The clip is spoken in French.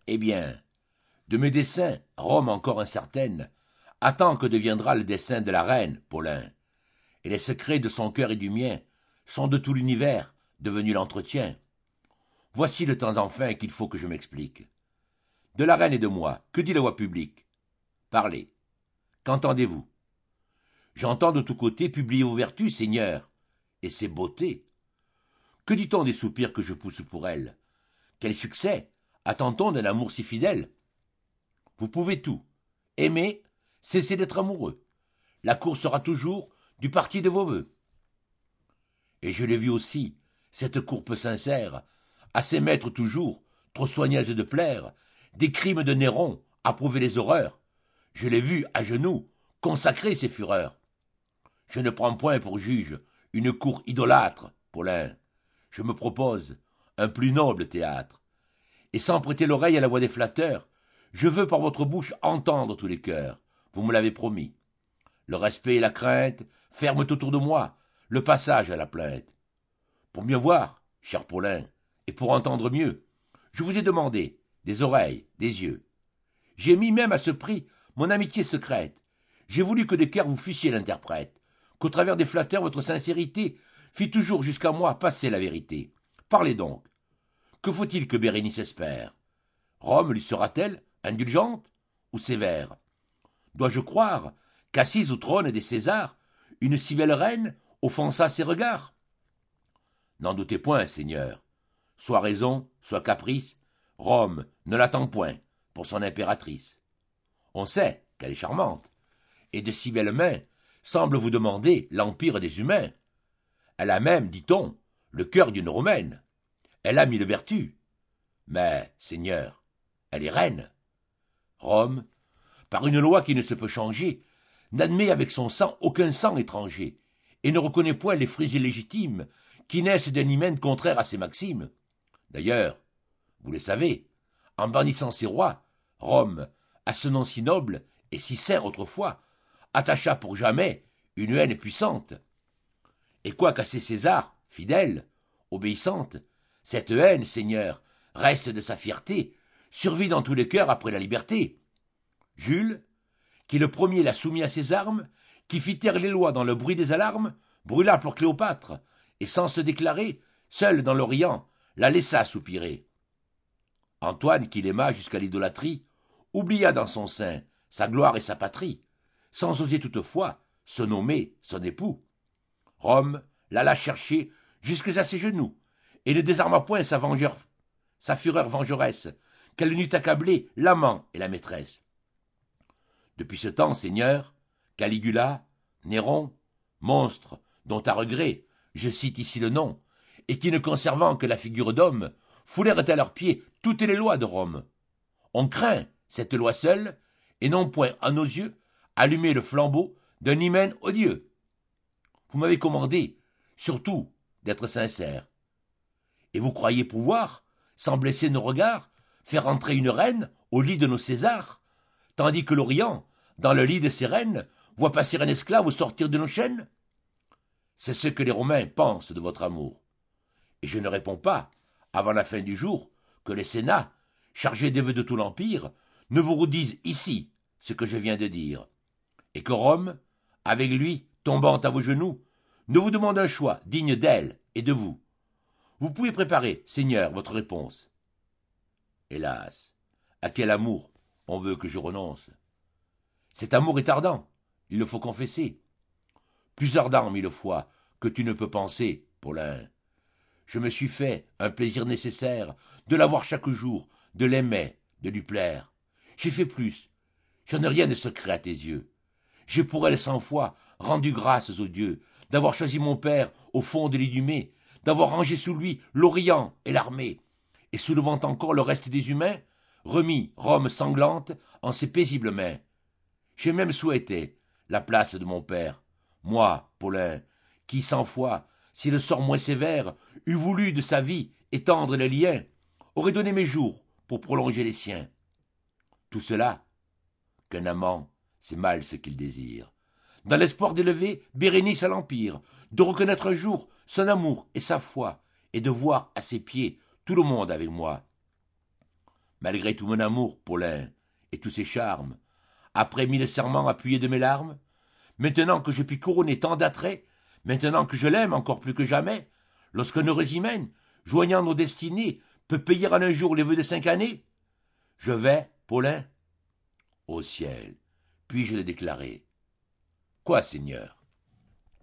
Eh bien, de mes desseins, Rome encore incertaine, attend que deviendra le dessein de la reine, Paulin, et les secrets de son cœur et du mien sont de tout l'univers devenus l'entretien. Voici le temps enfin qu'il faut que je m'explique. De la reine et de moi, que dit la voix publique? Parlez. Qu'entendez-vous? J'entends de tous côtés publier vos vertus, Seigneur, et ses beautés. Que dit-on des soupirs que je pousse pour elle? Quel succès attend-on d'un amour si fidèle? Vous pouvez tout. Aimer, cessez d'être amoureux. La cour sera toujours du parti de vos vœux. Et je l'ai vu aussi, cette courpe sincère, à ses maîtres toujours, trop soigneuse de plaire, des crimes de Néron, approuver les horreurs. Je l'ai vu, à genoux, consacrer ses fureurs. Je ne prends point pour juge une cour idolâtre, Paulin. Je me propose un plus noble théâtre. Et sans prêter l'oreille à la voix des flatteurs, je veux par votre bouche entendre tous les cœurs. Vous me l'avez promis. Le respect et la crainte ferment autour de moi le passage à la plainte. Pour mieux voir, cher Paulin, et pour entendre mieux, je vous ai demandé des oreilles, des yeux. J'ai mis même à ce prix mon amitié secrète. J'ai voulu que des cœurs vous fussiez l'interprète, qu'au travers des flatteurs votre sincérité fit toujours jusqu'à moi passer la vérité. Parlez donc. Que faut-il que Bérénice espère? Rome lui sera-t-elle indulgente ou sévère? Dois-je croire qu'assise au trône des Césars, une si belle reine offensa ses regards? N'en doutez point, Seigneur. Soit raison, soit caprice, Rome ne l'attend point pour son impératrice. On sait qu'elle est charmante, et de si belles mains semble vous demander l'empire des humains. Elle a même, dit-on, le cœur d'une Romaine. Elle a mille vertus. Mais, Seigneur, elle est reine. Rome, par une loi qui ne se peut changer, n'admet avec son sang aucun sang étranger, et ne reconnaît point les fruits illégitimes qui naissent d'un hymen contraire à ses maximes. D'ailleurs, vous le savez, en bannissant ses rois, Rome, à ce nom si noble et si saint autrefois, attacha pour jamais une haine puissante. Et quoiqu'à ses Césars, fidèle, obéissante, cette haine, Seigneur, reste de sa fierté, survit dans tous les cœurs après la liberté. Jules, qui le premier la soumit à ses armes, qui fit taire les lois dans le bruit des alarmes, brûla pour Cléopâtre, et sans se déclarer, seul dans l'Orient, la laissa soupirer. Antoine, qui l'aima jusqu'à l'idolâtrie, oublia dans son sein sa gloire et sa patrie, sans oser toutefois se nommer son époux. Rome l'alla chercher jusqu'à ses genoux, et ne désarma point sa fureur vengeresse, qu'elle n'eût accablé l'amant et la maîtresse. Depuis ce temps, Seigneur, Caligula, Néron, monstres dont à regret je cite ici le nom, et qui ne conservant que la figure d'homme, foulèrent à leurs pieds toutes les lois de Rome. On craint cette loi seule, et non point à nos yeux allumer le flambeau d'un hymen odieux. Vous m'avez commandé, surtout, d'être sincère. Et vous croyez pouvoir, sans blesser nos regards, faire entrer une reine au lit de nos Césars, tandis que l'Orient, dans le lit de ses reines, voit passer un esclave au sortir de nos chaînes? C'est ce que les Romains pensent de votre amour. Et je ne réponds pas, avant la fin du jour, que les Sénats, chargés des vœux de tout l'Empire, ne vous redisent ici ce que je viens de dire, et que Rome, avec lui, tombant à vos genoux, ne vous demande un choix digne d'elle et de vous. Vous pouvez préparer, Seigneur, votre réponse. Hélas, à quel amour on veut que je renonce? Cet amour est ardent, il le faut confesser. Plus ardent mille fois que tu ne peux penser, Paulin. Je me suis fait un plaisir nécessaire de la voir chaque jour, de l'aimer, de lui plaire. J'ai fait plus, je n'ai rien de secret à tes yeux. J'ai pour elle 100 fois rendu grâces aux dieux, d'avoir choisi mon père au fond de l'inhumé, d'avoir rangé sous lui l'Orient et l'armée, et soulevant encore le reste des humains, remis Rome sanglante en ses paisibles mains. J'ai même souhaité la place de mon père, moi, Paulin, qui 100 fois, si le sort moins sévère eût voulu de sa vie étendre les liens, aurait donné mes jours pour prolonger les siens. Tout cela, qu'un amant, c'est mal ce qu'il désire, dans l'espoir d'élever Bérénice à l'Empire, de reconnaître un jour son amour et sa foi, et de voir à ses pieds tout le monde avec moi. malgré tout mon amour, Paulin, et tous ses charmes, après 1000 serments appuyés de mes larmes, maintenant que je puis couronner tant d'attraits, maintenant que je l'aime encore plus que jamais, lorsqu'un heureux hymen, joignant nos destinées, peut payer en un jour les vœux de 5 années, je vais, Paulin, au ciel, puis-je le déclarer. Quoi, Seigneur?